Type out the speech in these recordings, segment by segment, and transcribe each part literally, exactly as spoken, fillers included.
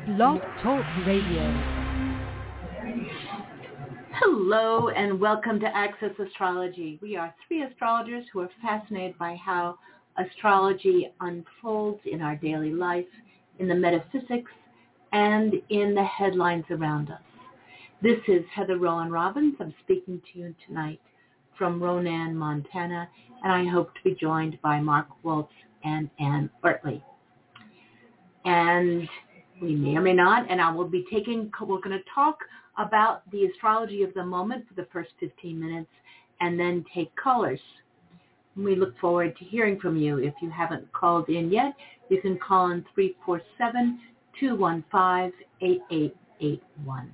Blog Talk Radio. Hello and welcome to Access Astrology. We are three astrologers who are fascinated by how astrology unfolds in our daily life, in the metaphysics, and in the headlines around us. This is Heather Rowan Robbins. I'm speaking to you tonight from Ronan, Montana, and I hope to be joined by Mark Waltz and Ann Ortley. And we may or may not, and I will be taking, we're going to talk about the astrology of the moment for the first fifteen minutes and then take callers. We look forward to hearing from you. If you haven't called in yet, you can call in three four seven, two one five, eight eight eight one.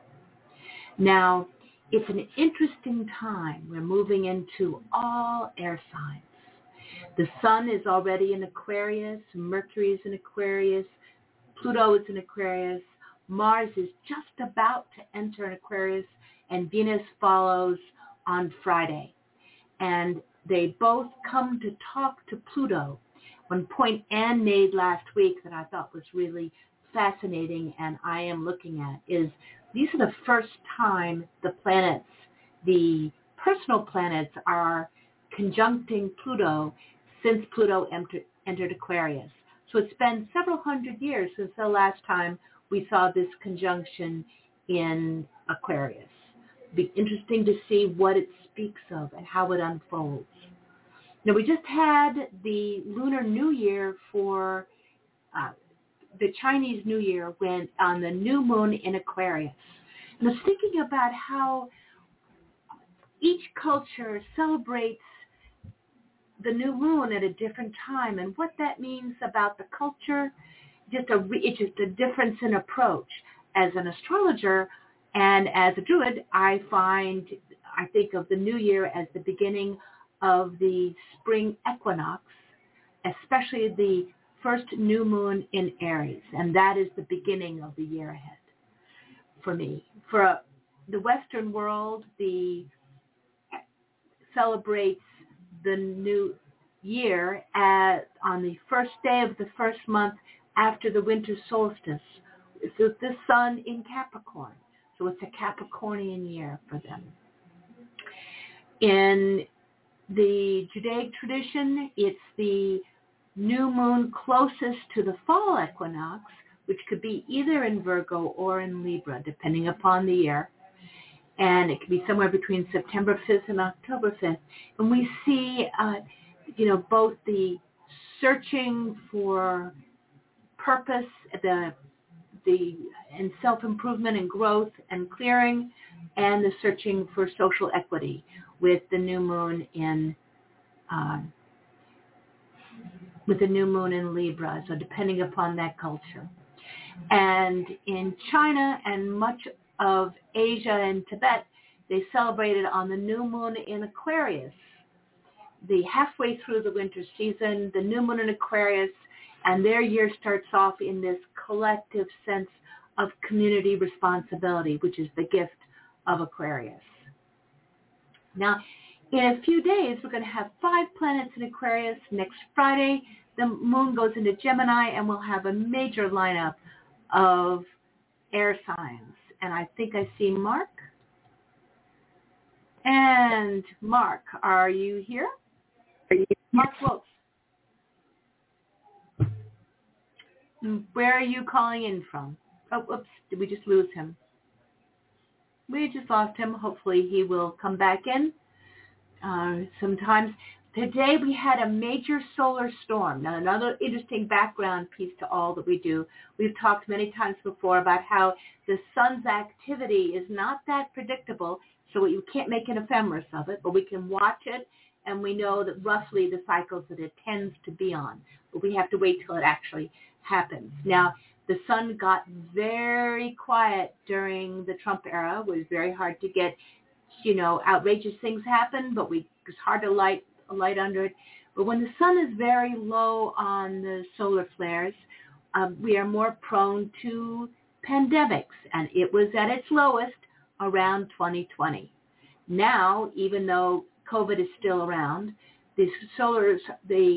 Now, it's an interesting time. We're moving into all air signs. The sun is already in Aquarius, Mercury is in Aquarius, Pluto is in Aquarius, Mars is just about to enter an Aquarius, and Venus follows on Friday. And they both come to talk to Pluto. One point Anne made last week that I thought was really fascinating and I am looking at is these are the first time the planets, the personal planets, are conjuncting Pluto since Pluto entered, entered Aquarius. So it's been several hundred years since the last time we saw this conjunction in Aquarius. It'd be interesting to see what it speaks of and how it unfolds. Now, we just had the Lunar New Year for uh, the Chinese New Year when on the new moon in Aquarius. And I was thinking about how each culture celebrates the new moon at a different time and what that means about the culture. Just a, it's just a difference in approach. As an astrologer and as a Druid, I find, I think of the new year as the beginning of the spring equinox, especially the first new moon in Aries, and that is the beginning of the year ahead for me. For uh, the Western world, the celebrates the new year at, on the first day of the first month after the winter solstice. So it's the sun in Capricorn. So it's a Capricornian year for them. In the Judaic tradition, it's the new moon closest to the fall equinox, which could be either in Virgo or in Libra, depending upon the year. And it could be somewhere between September fifth and October fifth. And we see, uh, you know, both the searching for purpose, the the and self-improvement and growth and clearing, and the searching for social equity with the new moon in uh, with the new moon in Libra. So depending upon that culture, and in China and much of Asia and Tibet, they celebrated on the new moon in Aquarius, the halfway through the winter season, the new moon in Aquarius, and their year starts off in this collective sense of community responsibility, which is the gift of Aquarius. Now, in a few days, we're going to have five planets in Aquarius. Next Friday, the moon goes into Gemini, and we'll have a major lineup of air signs. And I think I see Mark. And Mark, are you here? Are you Mark Wolf? Where are you calling in from? Oh, oops, did we just lose him? We just lost him. Hopefully he will come back in. Uh, sometimes. Today we had a major solar storm. Now, another interesting background piece to all that we do. We've talked many times before about how the sun's activity is not that predictable, so you can't make an ephemeris of it, but we can watch it, and we know that roughly the cycles that it tends to be on. But we have to wait till it actually happens. Now, the sun got very quiet during the Trump era. It was very hard to get, you know, outrageous things happen, but we, it was hard to light light under it. But when the sun is very low on the solar flares, um, we are more prone to pandemics, and it was at its lowest around twenty twenty. Now, even though COVID is still around, the solar, the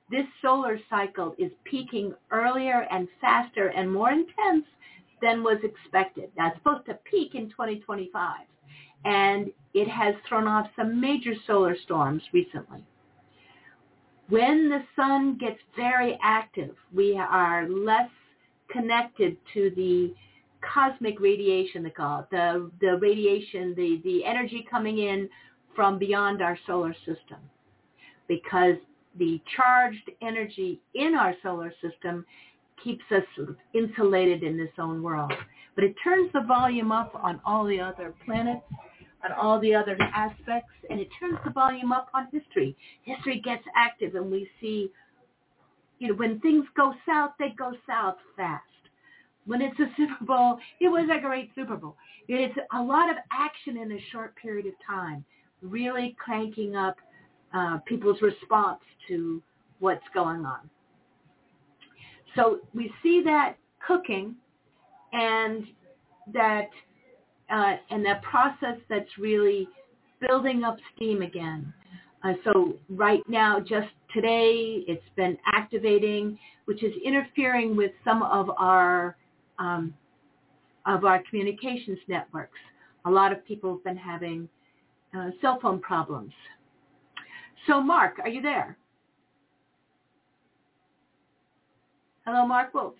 this solar cycle is peaking earlier and faster and more intense than was expected. Now, it's supposed to peak in twenty twenty-five, and it has thrown off some major solar storms recently. When the sun gets very active, we are less connected to the cosmic radiation, they call it, the, the radiation, the, the energy coming in from beyond our solar system, because the charged energy in our solar system keeps us sort of insulated in this own world. But it turns the volume up on all the other planets, on all the other aspects, and it turns the volume up on history. History gets active, and we see, you know, when things go south, they go south fast. When it's a Super Bowl, it was a great Super Bowl. It's a lot of action in a short period of time, really cranking up uh, people's response to what's going on. So we see that cooking and that uh, and that process that's really building up steam again. Uh, so right now, just today, it's been activating, which is interfering with some of our um, of our communications networks. A lot of people have been having uh, cell phone problems. So, Mark, are you there? Hello, Mark Woltz.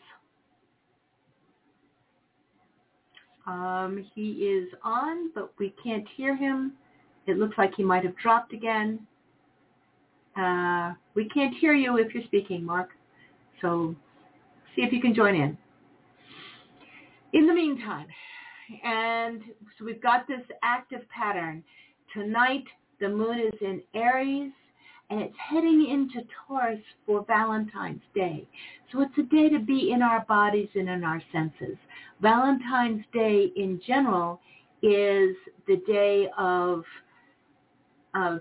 Um, he is on, but we can't hear him. It looks like he might have dropped again. Uh, we can't hear you if you're speaking, Mark. So see if you can join in. In the meantime, and so we've got this active pattern. Tonight, the moon is in Aries, and it's heading into Taurus for Valentine's Day. So it's a day to be in our bodies and in our senses. Valentine's Day in general is the day of, of,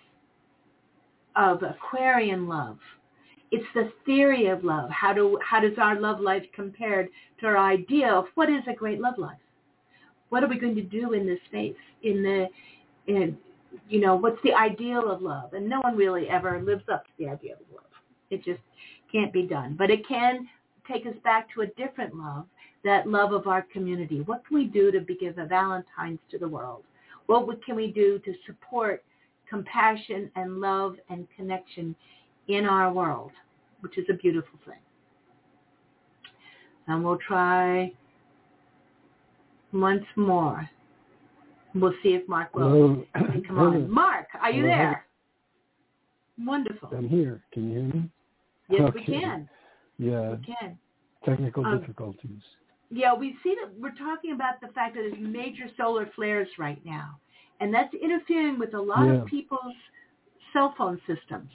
of Aquarian love. It's the theory of love. How do how does our love life compare to our idea of what is a great love life? What are we going to do in this space? In the, in, you know, what's the ideal of love? And no one really ever lives up to the idea of love. It just can't be done. But it can take us back to a different love, that love of our community. What can we do to give a Valentine's to the world? What can we do to support compassion and love and connection in our world, which is a beautiful thing. And we'll try once more. We'll see if Mark will come Hello. on. Mark, are you Hello. there? Wonderful. I'm here. Can you hear me? Yes, okay. we can. Yeah. We can. Technical um, difficulties. Yeah, we see that we're talking about the fact that there's major solar flares right now, and that's interfering with a lot yeah. of people's cell phone systems.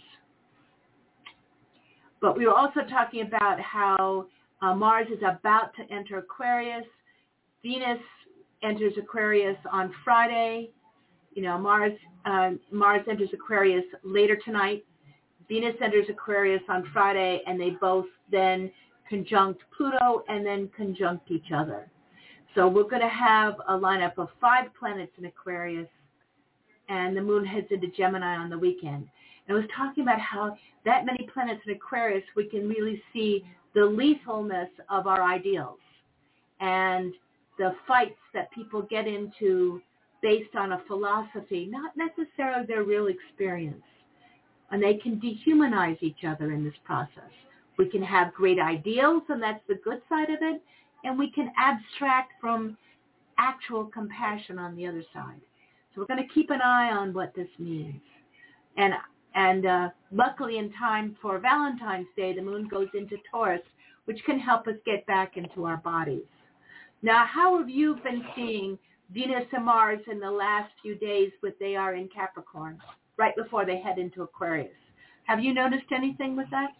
But we were also talking about how uh, Mars is about to enter Aquarius. Venus enters Aquarius on Friday. You know, Mars uh, Mars enters Aquarius later tonight. Venus enters Aquarius on Friday, and they both then conjunct Pluto and then conjunct each other. So we're going to have a lineup of five planets in Aquarius, and the moon heads into Gemini on the weekend. And I was talking about how that many planets in Aquarius, we can really see the lethalness of our ideals and the fights that people get into based on a philosophy, not necessarily their real experience. And they can dehumanize each other in this process. We can have great ideals, and that's the good side of it, and we can abstract from actual compassion on the other side. So we're going to keep an eye on what this means. And and uh, luckily in time for Valentine's Day, the moon goes into Taurus, which can help us get back into our bodies. Now, how have you been seeing Venus and Mars in the last few days when they are in Capricorn, right before they head into Aquarius? Have you noticed anything with that?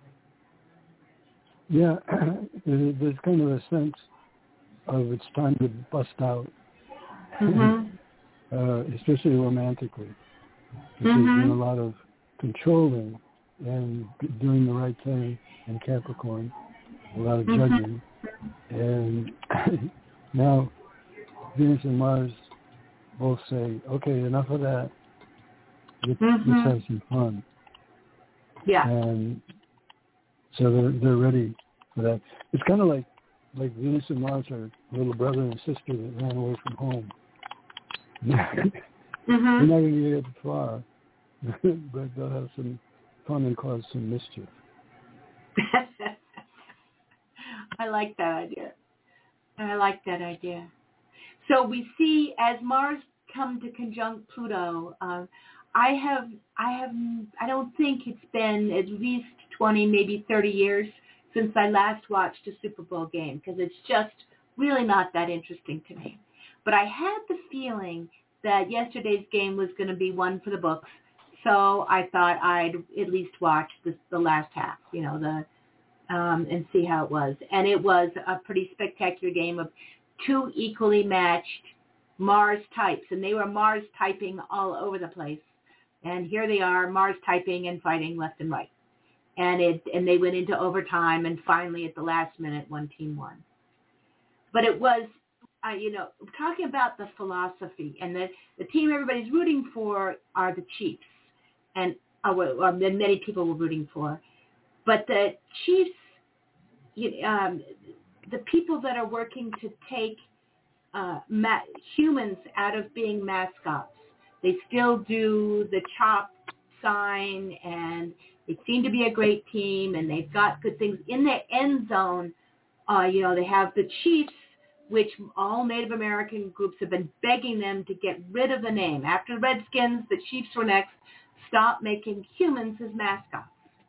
Yeah, there's kind of a sense of it's time to bust out, mm-hmm. uh, especially romantically. Mm-hmm. There's been a lot of controlling and doing the right thing in Capricorn, a lot of judging. Mm-hmm. And now Venus and Mars both say, okay, enough of that. Let's, mm-hmm. let's have some fun. Yeah. And so they're they're ready for that. It's kind of like like Venus and Mars are little brother and sister that ran away from home. Mm-hmm. They're not going to get far, but they'll have some fun and cause some mischief. I like that idea. I like that idea. So we see as Mars come to conjunct Pluto, uh, I have, I have, I don't think it's been at least twenty, maybe thirty years since I last watched a Super Bowl game, because it's just really not that interesting to me. But I had the feeling that yesterday's game was going to be one for the books, so I thought I'd at least watch the, the last half, you know, the um, and see how it was. And it was a pretty spectacular game of two equally matched Mars types, and they were Mars typing all over the place. And here they are, Mars typing and fighting left and right. And it and they went into overtime, and finally at the last minute, one team won. But it was, uh, you know, talking about the philosophy, and the, the team everybody's rooting for are the Chiefs, and uh, well, many people were rooting for. But the Chiefs, you, um, the people that are working to take uh, ma- humans out of being mascots, they still do the chop sign, and they seem to be a great team, and they've got good things. In the end zone, uh, you know, they have the Chiefs, which all Native American groups have been begging them to get rid of the name. After the Redskins, the Chiefs were next. Stop making humans as mascots.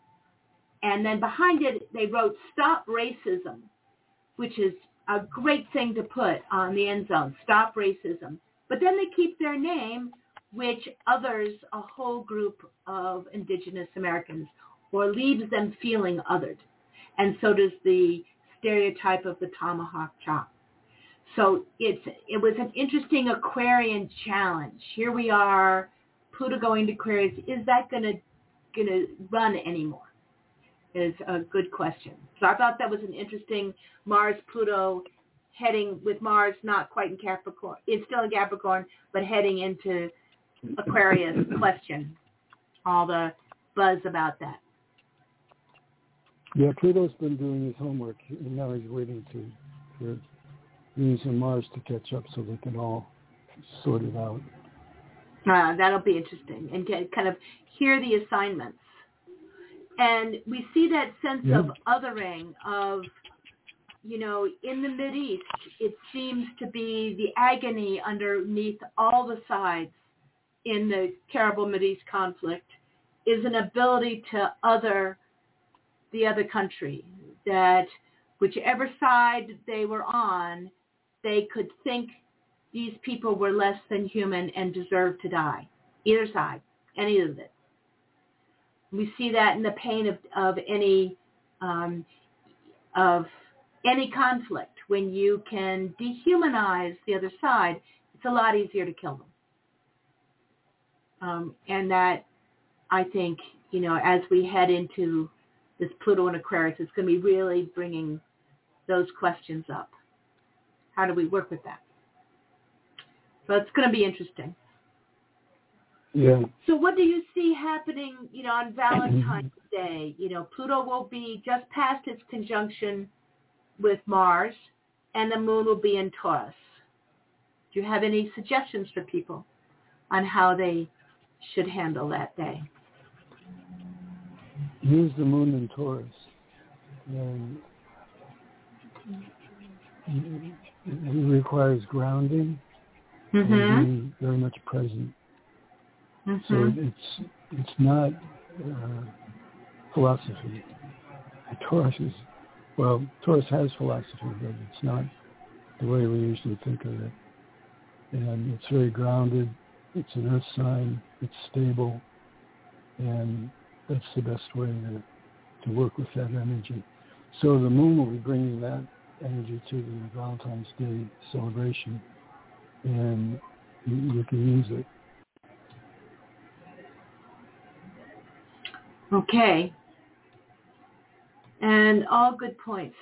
And then behind it, they wrote Stop Racism, which is a great thing to put on the end zone, Stop Racism. But then they keep their name, which others a whole group of indigenous Americans, or leaves them feeling othered. And so does the stereotype of the tomahawk chop. So it's it was an interesting Aquarian challenge. Here we are, Pluto going to Aquarius. Is that going to going to run anymore? Is a good question. So I thought that was an interesting Mars-Pluto heading with Mars not quite in Capricorn. It's still in Capricorn, but heading into Aquarius question. All the buzz about that. Yeah, Pluto's been doing his homework, and now he's waiting to for Venus and Mars to catch up so they can all sort it out. Uh, that'll be interesting, and get, kind of hear the assignments. And we see that sense yeah. of othering, of, you know, in the Mideast, it seems to be the agony underneath all the sides in the terrible Mideast conflict is an ability to other the other country, that whichever side they were on, they could think these people were less than human and deserved to die. Either side, any of it. We see that in the pain of, of any um, of any conflict. When you can dehumanize the other side, it's a lot easier to kill them. Um, and that, I think, you know, as we head into this Pluto and Aquarius, it's going to be really bringing those questions up. How do we work with that? So it's going to be interesting. Yeah. So what do you see happening, you know, on Valentine's Day? You know, Pluto will be just past its conjunction with Mars, and the moon will be in Taurus. Do you have any suggestions for people on how they should handle that day? Use the moon in Taurus. And it requires grounding mm-hmm. and being very much present. Mm-hmm. So it's it's not uh, philosophy. Taurus is, well, Taurus has philosophy, but it's not the way we usually think of it. And it's very grounded. It's an earth sign. It's stable. And that's the best way to, to work with that energy. So the moon will be bringing that energy to the Valentine's Day celebration, and you, you can use it. Okay. And all good points.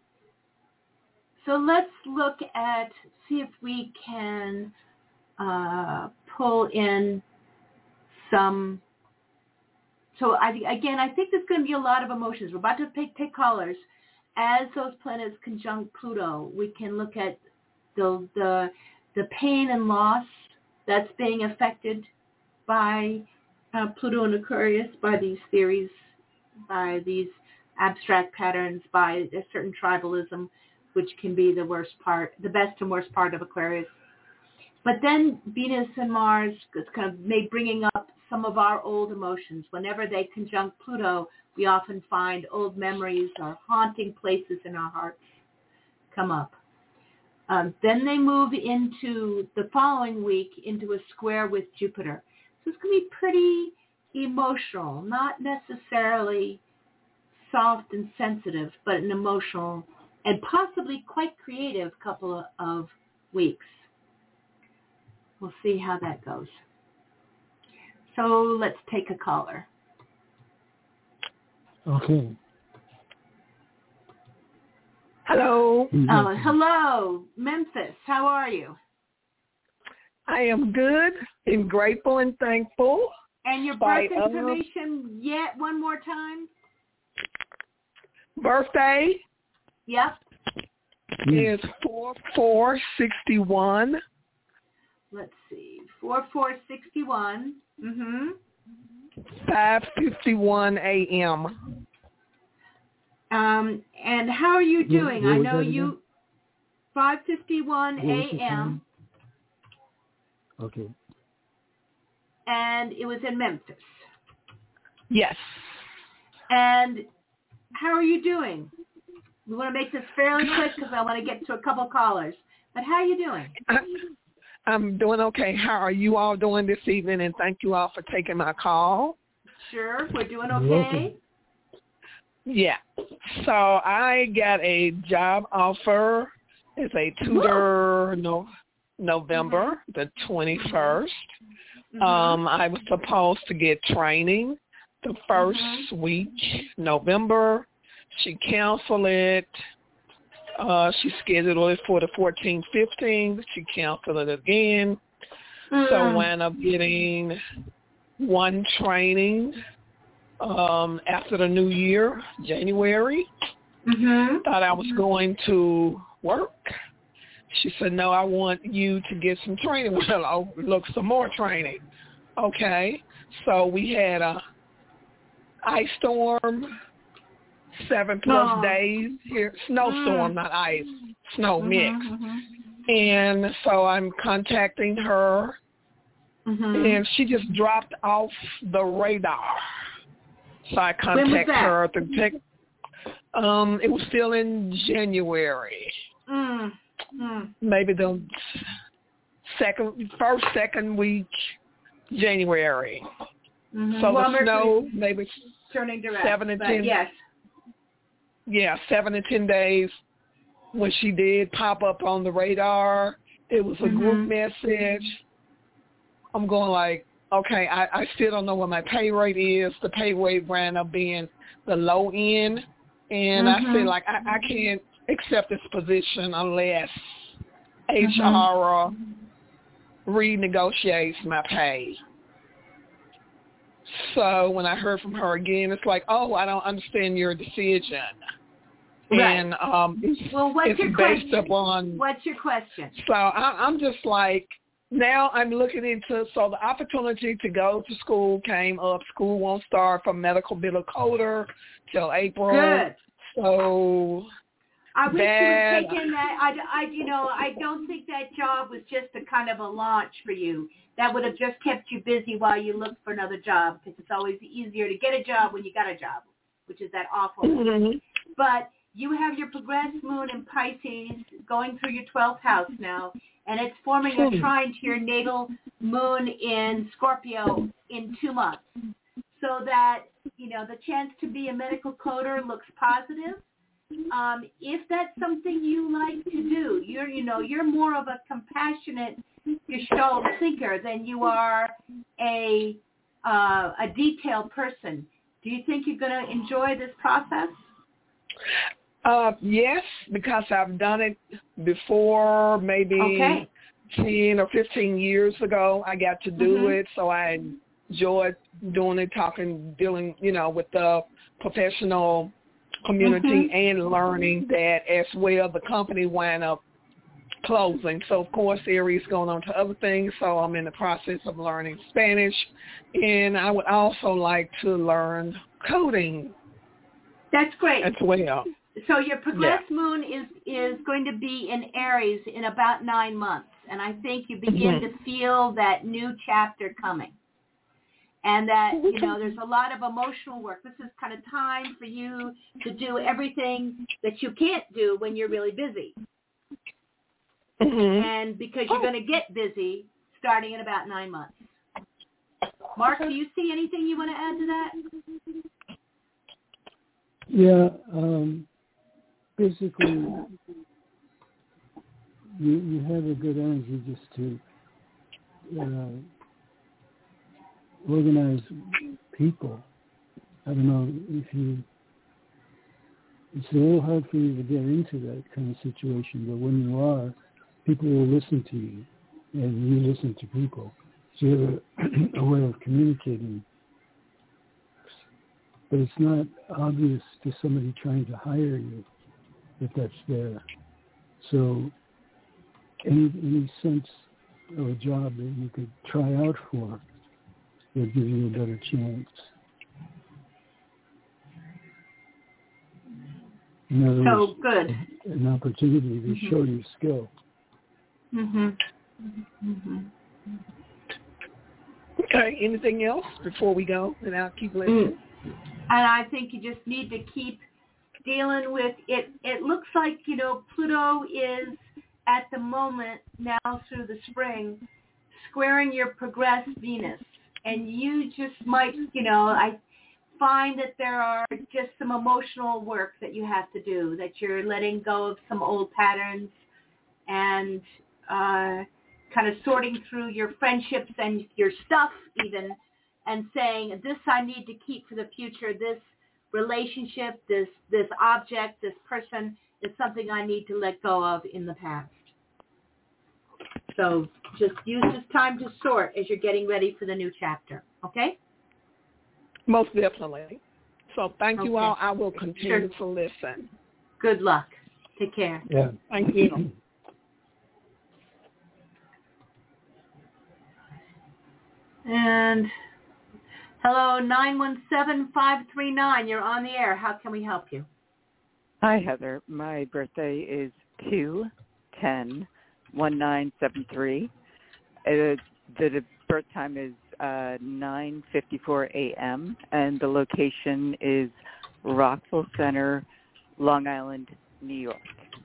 So let's look at, see if we can uh, pull in some so I, again, I think there's going to be a lot of emotions. We're about to take, take callers. As those planets conjunct Pluto, we can look at the the the pain and loss that's being affected by uh, Pluto and Aquarius, by these theories, by these abstract patterns, by a certain tribalism, which can be the worst part, the best and worst part of Aquarius. But then Venus and Mars is kind of may bringing up some of our old emotions. Whenever they conjunct Pluto, we often find old memories or haunting places in our hearts come up. Um, then they move into the following week into a square with Jupiter. So it's going to be pretty emotional, not necessarily soft and sensitive, but an emotional and possibly quite creative couple of weeks. We'll see how that goes. So let's take a caller. Okay. Hello. Oh, hello, Memphis. How are you? I am good and grateful and thankful. And your birth information yet one more time? Birthday? Yep. Is four four sixty one. Let's see. Four four sixty one. Mm-hmm. Five fifty one a m. Um, and how are you doing? What, what I know you. Five fifty one a m. Okay. And it was in Memphis. Yes. And how are you doing? We want to make this fairly quick because I want to get to a couple callers. But how are you doing? I'm doing okay. How are you all doing this evening? And thank you all for taking my call. Sure, we're doing okay. Yeah. So I got a job offer as a tutor no, November mm-hmm. the twenty-first. Mm-hmm. Um, I was supposed to get training the first mm-hmm. week, November. She canceled it. Uh, she scheduled it for the fourteenth, fifteenth. She canceled it again. Mm-hmm. So I wound up getting one training um, after the new year, January. Mm-hmm. Thought I was going to work. She said, no, I want you to get some training. Well, I'll look some more training. Okay. So we had a ice storm, seven plus oh. days here. Snowstorm, mm. not ice, snow mm-hmm, mix. Mm-hmm. And so I'm contacting her, mm-hmm. and she just dropped off the radar. So I contact her to take. Um, it was still in January. Mm. Mm. Maybe the second, first, second week, January. Mm-hmm. So well, the snow, maybe turning direct, seven and ten. Yes. Yeah, seven and ten days. When she did pop up on the radar, it was a mm-hmm. group message. I'm going like, okay, I, I still don't know what my pay rate is. The pay rate ran up being the low end, and mm-hmm. I feel like I, I can't accept this position unless H R mm-hmm. renegotiates my pay. So when I heard from her again, it's like, oh, I don't understand your decision. Right. And um, it's, well, what's it's your based question? upon. What's your question? So I, I'm just like, now I'm looking into, so the opportunity to go to school came up. School won't start for medical bill coder till April. Good. So I wish that, you would take in that. I, I, you know, I don't think that job was just a kind of a launch for you. That would have just kept you busy while you looked for another job, because it's always easier to get a job when you got a job, which is that awful. Mm-hmm. But you have your progressed moon in Pisces going through your twelfth house now, and it's forming a trine to your natal moon in Scorpio in two months. So that, you know, the chance to be a medical coder looks positive. Um, if that's something you like to do, you're, you know, you're more of a compassionate gestalt thinker than you are a uh, a detailed person. Do you think you're going to enjoy this process? Uh, yes, because I've done it before, maybe okay. ten or fifteen years ago. I got to do mm-hmm. it, so I enjoyed doing it, talking, dealing, you know, with the professional community mm-hmm. and learning that as well. The company wound up closing. So, of course, Aries going on to other things. So I'm in the process of learning Spanish. And I would also like to learn coding. That's great. As well. So your progress yeah. moon is, is going to be in Aries in about nine months. And I think you begin mm-hmm. to feel that new chapter coming. And that, you know, there's a lot of emotional work. This is kind of time for you to do everything that you can't do when you're really busy. Mm-hmm. And because you're going to get busy starting in about nine months. Mark, do you see anything you want to add to that? Yeah, um, basically, you you have a good energy just to uh, organize people. I don't know if you, it's a little hard for you to get into that kind of situation, but when you are, people will listen to you, and you listen to people. So you have a, a way of communicating. But it's not obvious to somebody trying to hire you that that's there. So any any sense of a job that you could try out for would give you a better chance. In other so words, good. An opportunity to mm-hmm. show your skill. Mm-hmm. Mm-hmm. Okay, anything else before we go? And I'll keep listening. Mm. And I think you just need to keep dealing with it. It looks like, you know, Pluto is at the moment now through the spring squaring your progressed Venus. And you just might, you know, I find that there are just some emotional work that you have to do, that you're letting go of some old patterns and uh, kind of sorting through your friendships and your stuff even, and saying, this I need to keep for the future. This relationship, this this object, this person is something I need to let go of in the past. So just use this time to sort as you're getting ready for the new chapter, okay? Most definitely. So thank okay. you all. I will continue sure. to listen. Good luck. Take care. Yeah. Thank you. And hello, nine one seven, five three nine. You're on the air. How can we help you? Hi, Heather. My birthday is two ten one nine seven three. Uh, the birth time is uh, nine fifty-four a.m. and the location is Rockville Center, Long Island, New York.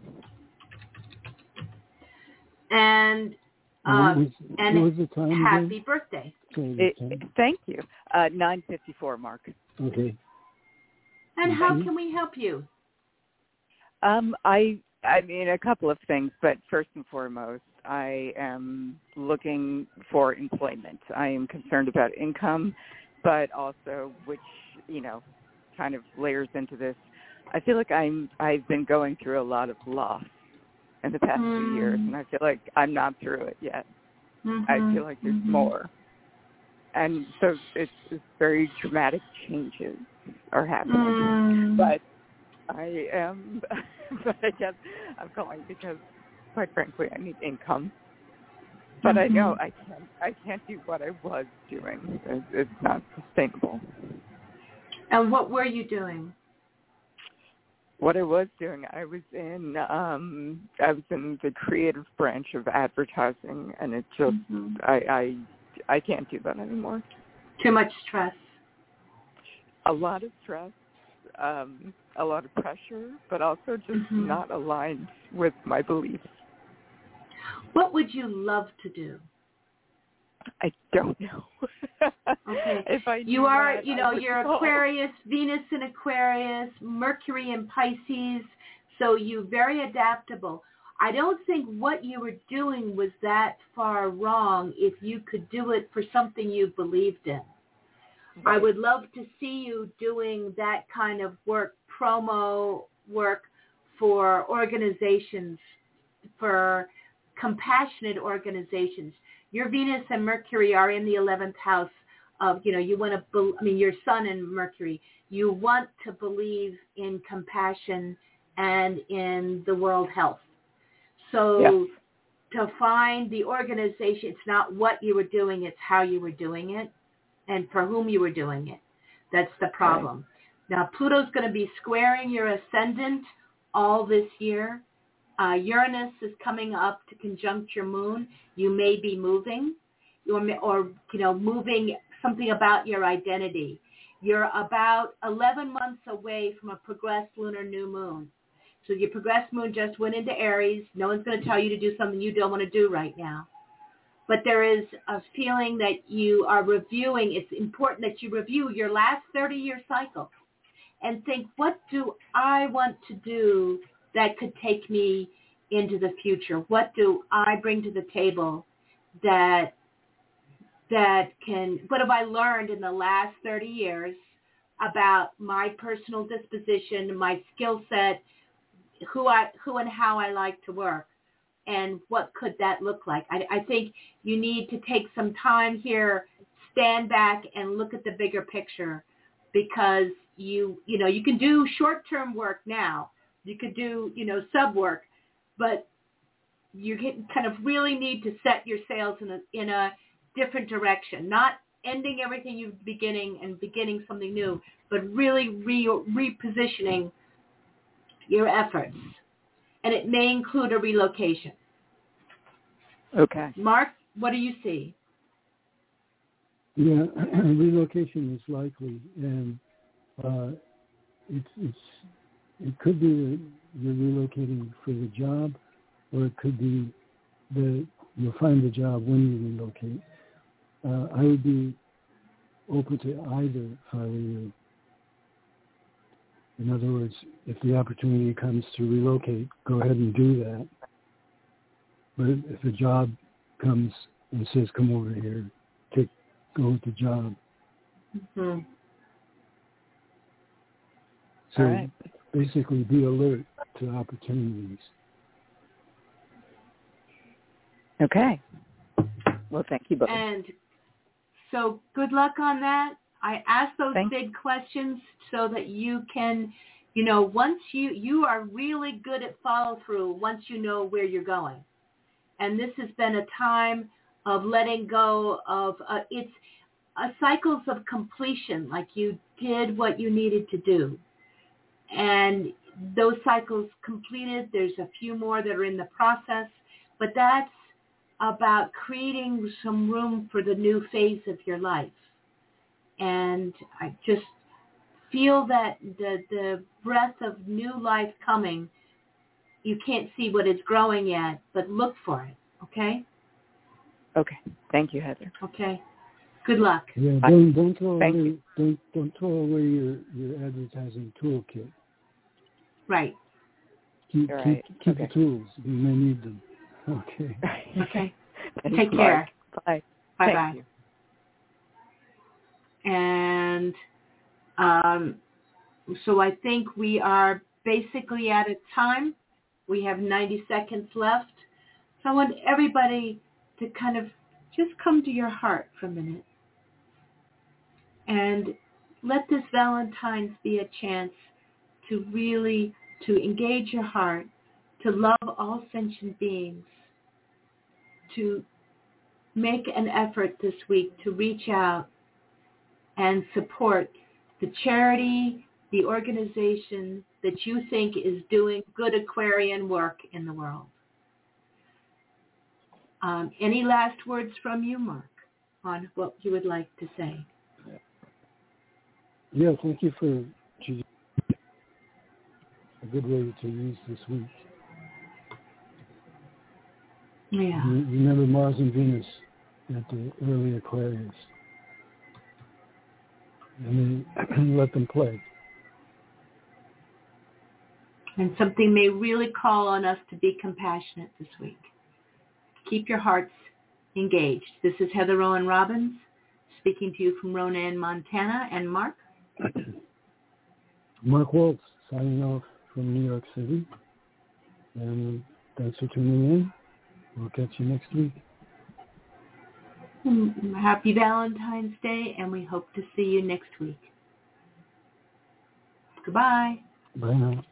And uh, what was, and what was the time happy again? birthday. It, thank you. Uh, nine fifty-four, Mark. Okay. And how can we help you? Um, I, I mean, a couple of things, but first and foremost, I am looking for employment. I am concerned about income, but also, which, you know, kind of layers into this, I feel like I'm, I've been going through a lot of loss in the past mm. few years, and I feel like I'm not through it yet. Mm-hmm. I feel like there's mm-hmm. more. And so it's, it's very dramatic changes are happening. Mm. But I am, but I guess I'm calling because, quite frankly, I need income. But mm-hmm. I know I can't, I can't do what I was doing. It's, it's not sustainable. And what were you doing? What I was doing, I was in, um, I was in the creative branch of advertising, and it just, mm-hmm. I, I, I can't do that anymore. Too much stress. A lot of stress, um, a lot of pressure, but also just mm-hmm. not aligned with my beliefs. What would you love to do? I don't know. Okay. If I you are, that, you know, you're know. Aquarius, Venus in Aquarius, Mercury in Pisces, so you're very adaptable. I don't think what you were doing was that far wrong if you could do it for something you believed in. I would love to see you doing that kind of work, promo work for organizations, for compassionate organizations. Your Venus and Mercury are in the eleventh house of, you know, you want to, be, I mean, your sun and Mercury, you want to believe in compassion and in the world health. So yes. To find the organization, it's not what you were doing, it's how you were doing it and for whom you were doing it. That's the problem. Right. Now, Pluto's going to be squaring your ascendant all this year. Uh, Uranus is coming up to conjunct your moon. You may be moving or, or, you know, moving something about your identity. You're about eleven months away from a progressed lunar new moon. So your progressed moon just went into Aries. No one's going to tell you to do something you don't want to do right now. But there is a feeling that you are reviewing. It's important that you review your last thirty-year cycle and think, what do I want to do that could take me into the future? What do I bring to the table that that can, what have I learned in the last thirty years about my personal disposition, my skill set, who I, who and how I like to work, and what could that look like? I, I think you need to take some time here, stand back and look at the bigger picture, because you, you know, you can do short-term work now. You could do, you know, sub work, but you get, kind of really need to set your sails in a, in a different direction, not ending everything you're beginning and beginning something new, but really re- repositioning your efforts. And it may include a relocation. Okay. Mark, what do you see? Yeah, relocation is likely, and uh, it's it's it could be that you're relocating for the job, or it could be that you'll find the job when you relocate. Uh, I would be open to either if I were you. In other words, if the opportunity comes to relocate, go ahead and do that. But if a job comes and says, come over here, take, go with the job. Mm-hmm. So right. basically be alert to opportunities. Okay. Well, thank you both. And so good luck on that. I ask those Thanks. big questions so that you can, you know, once you, you are really good at follow through once you know where you're going. And this has been a time of letting go of, uh, it's a cycles of completion, like you did what you needed to do. And those cycles completed, there's a few more that are in the process, but that's about creating some room for the new phase of your life. And I just feel that the the breath of new life coming, you can't see what it's growing yet, but look for it, okay? Okay. Thank you, Heather. Okay. Good luck. Yeah, don't don't throw Thank away you. don't don't throw away your, your advertising toolkit. Right. Keep Right. keep keep Okay. the tools. You may need them. Okay. Okay. Thanks, Take Mark. care. Bye. Bye-bye. Thank you. And um, so I think we are basically out of time. We have ninety seconds left. So I want everybody to kind of just come to your heart for a minute. And let this Valentine's be a chance to really, to engage your heart, to love all sentient beings, to make an effort this week to reach out and support the charity, the organization that you think is doing good Aquarian work in the world. Um, any last words from you, Mark, on what you would like to say? Yeah, thank you for choosing a good way to use this week. Yeah. Remember Mars and Venus at the early Aquarius. And then let them play. And something may really call on us to be compassionate this week. Keep your hearts engaged. This is Heather Rowan Robbins speaking to you from Ronan, Montana. And Mark? Mark Waltz signing off from New York City. And thanks for tuning in. We'll catch you next week. Happy Valentine's Day, and we hope to see you next week. Goodbye. Bye now.